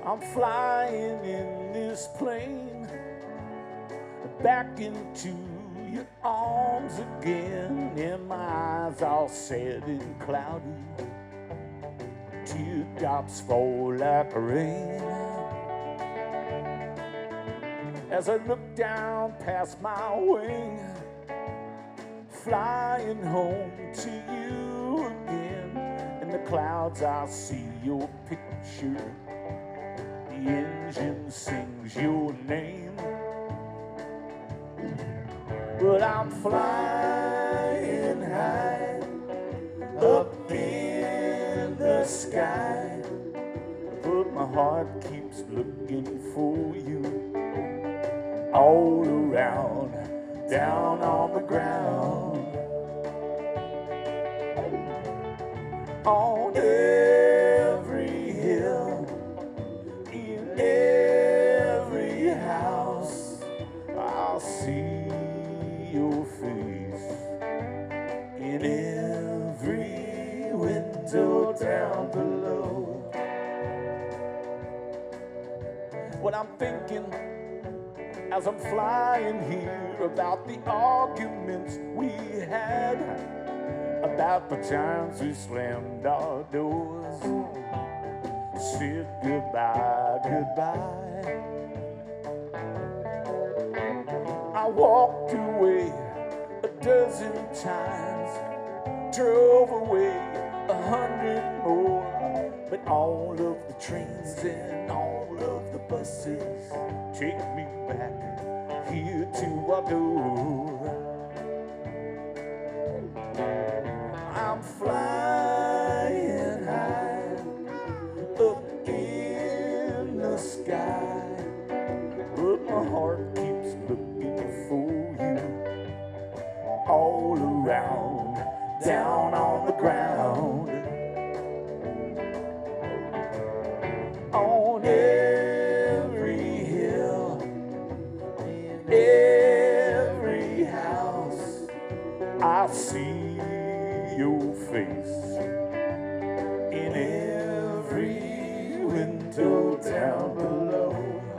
I'm flying in this plane back into your arms again, and my eyes all sad and cloudy. Teardrops fall like rain as I look down past my wing, flying home to you again. In the clouds I see your picture, the engine sings your name, but I'm flying high up in the sky, but my heart keeps looking for you all around, down on the ground, on every hill, in every house. I'll see your face in every window down below. What I'm thinking as I'm flying here about the arguments we had, about the times we slammed our doors, said goodbye, goodbye. I walked away a dozen times, drove away 100 more, but all of the trains and all of the buses take me back here to our door. I'm flying high up in the sky, but my heart keeps looking for you all around, down on the ground, on every hill, in every house. I see your face in every window down below.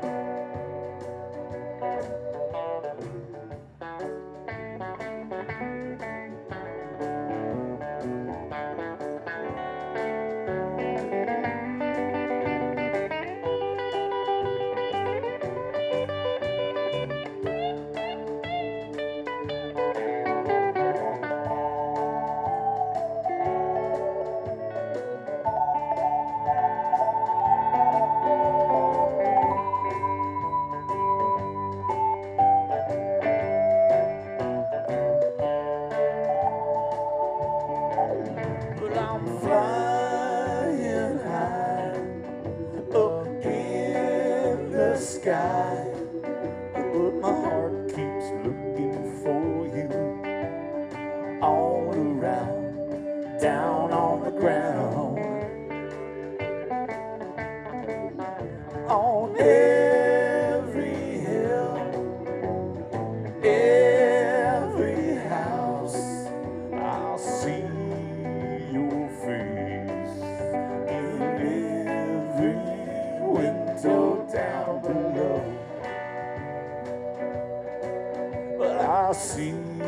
But I'm flying high up in the sky, but my heart keeps looking for you all around, down on the ground, on every hill, every house. I'll see your face in every window down below. But I see